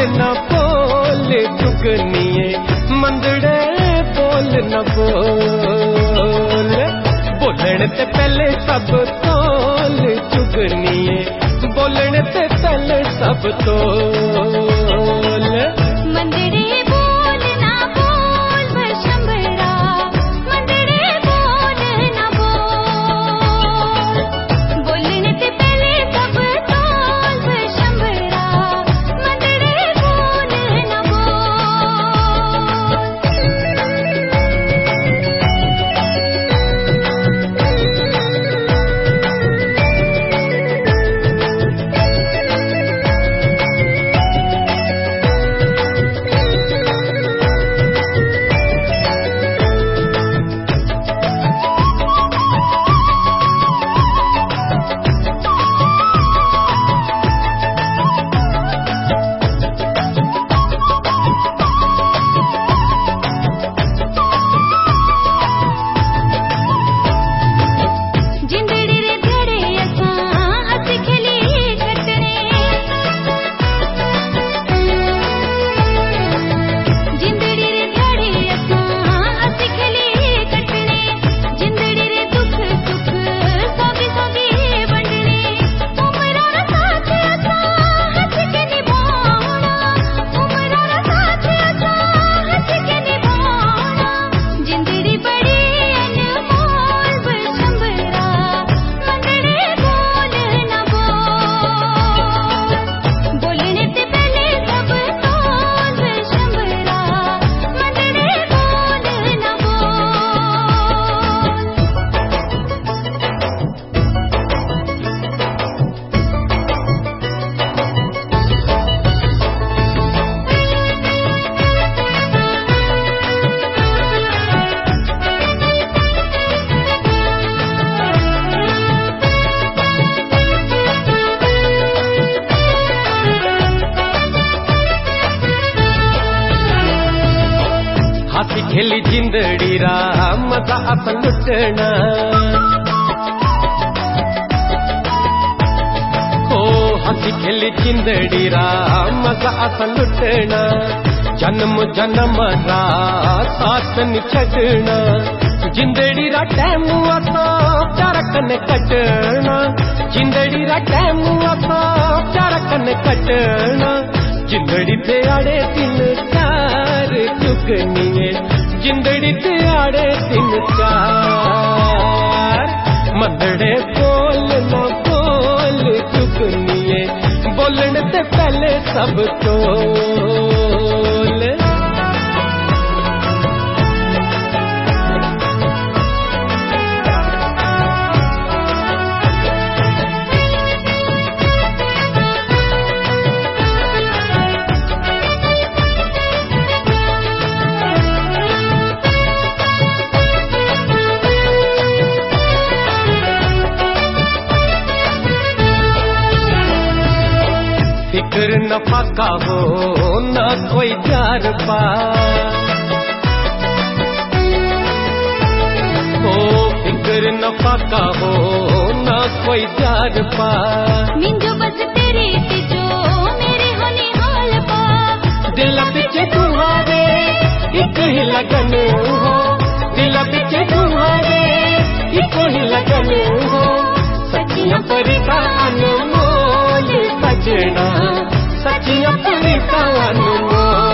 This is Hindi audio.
न बोल चुगनिए मंदड़े बोल न बोल, बोलने ते पहले सब तोल चुगनिए बोलने ते पहले सब तोल। मंदड़े बोल ना बोल भशंबरा, मंदड़े बोल ना बोल, बोलने ते पहले सब तोल भशंबरा, मंदड़े बोल ना हसी खेली जिंदड़ी रा मजा अपन लुटना, हो हसी खेली जिंदड़ी रा मजा अपन लुटना, जन्म जन्म रा साथ नि छड़ना, जिंदड़ी रा टाइम असा प्यार कने कटना, जिंदड़ी रा टाइम असा प्यार कने कटना, जिंदड़ी ते आड़े दिन चार चुगनिए जिंदड़ी ते आड़े दिन चार, मंदड़े बोल न बोल चुगनिए बोलने ते पहले सब तोल। फिक्र न फाका हो न कोई जार पा, हो फिक्र न फाका हो न कोई जार पा, मिंजो बस तेरे जो मेरे होने हाल पा, दिल पीछे तुम्हारे एक ही लगन हो, दिल पीछे तुम्हारे एक ही लगन हो, सचिया परिता अनमोल सजना, सचिया परिता अनमोल।